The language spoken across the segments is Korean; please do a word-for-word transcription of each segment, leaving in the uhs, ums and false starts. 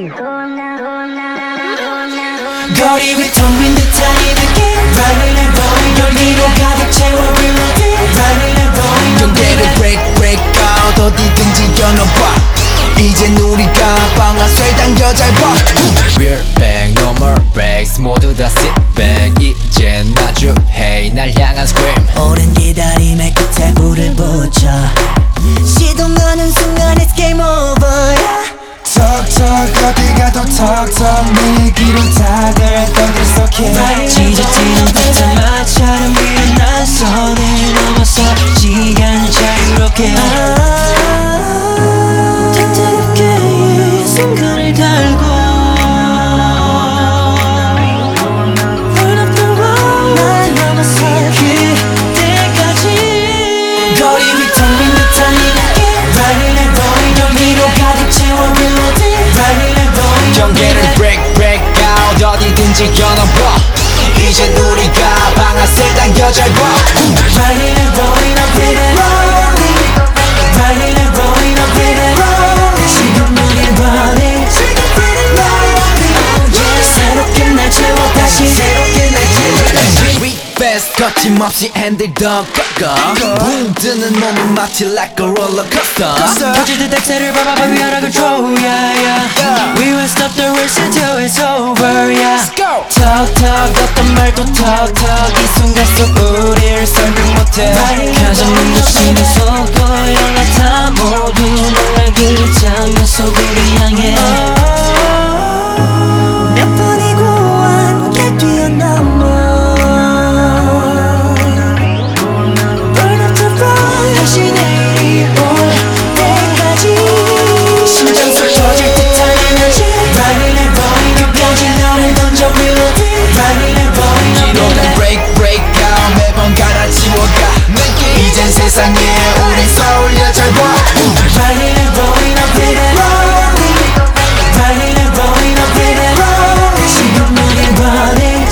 거리 위 텅 빈 듯한 이 느낌 Running and rolling 열기로 가득 채워 reloading Running and rolling 경계를 break break out 어디든지 겨눠봐 이젠 우리가 방아쇠 당겨 잘 봐 We're back, no more breaks 모두 다 sit back 이젠 마주해 날 향한 scream 오랜 기다림의 끝에 불을 붙여 시동거는 순간 it's game over 턱턱 어디 가도 턱턱 내 얘기로 다들 떠들 속해 지저지는 듯한 마찰은 위한 난 선을 넘어서 시간을 자유롭게 택택하게 이 순간을 달고 Burn up the road 날 넘어서 그때까지 거리 위 텅 빈 듯한 이 느낌 Running and rolling 열기로 가득 채워 reloading Running and rolling 경계를 break break out 어디든지 겨눠봐 이젠 우리가 방아쇠 당겨 잘 봐 Running and rolling up in it Running and rolling up in it 지금 우린 running 새롭게 날 채워 다시 새롭게 날 채워 다시 We fast 거침없이 핸들 더 꺾어 붕 뜨는 몸은 마치 like a roller coaster 터질 듯 엑셀을 밟아봐 위아락을 throw yeah yeah We won't stop the race until it's over yeah 턱턱 어떤 말도 턱턱 이 순간 속 우리를 설명 못해 가장 눈부시는 속도 연락다 모두 놀랄 그 장면 속 우리 향해 몇 번이고 함께 뛰어넘어 Burn up the road 다시 내일이 올 때까지 심장 속 터질 듯한 에너지 Running and rolling 끝까지 너를 던져 reloading Running and rolling 기록은 break break out 매번 갈아치워가 이젠 세상에 우린 서울여 잘 봐 Running and rolling up in it Running and rolling up in it 지금 우린 running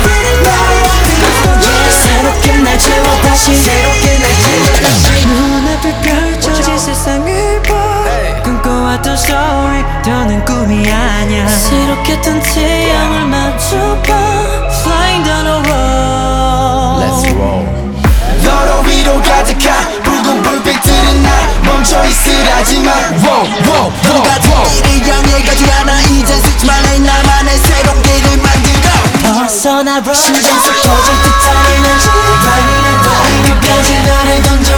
새롭게 날 채워 다시 새롭게 날 채워 다시 눈앞에 펼쳐진 세상을 봐 꿈꿔왔던 story 더는 꿈이 아냐 새롭게 뜬 태양을 맞춰봐 Flying down the road Let's roll 너로 위로 가득한 붉은 불빛들은 날 멈춰 있으라지만 Wow wow wow wow 이를 향해 가지 않아 이젠 스치만해 나만의 새로운 길을 만들어 벗어나 road 심장 속 터질 듯한 에너지 Running and rolling 끝까지 나를 던져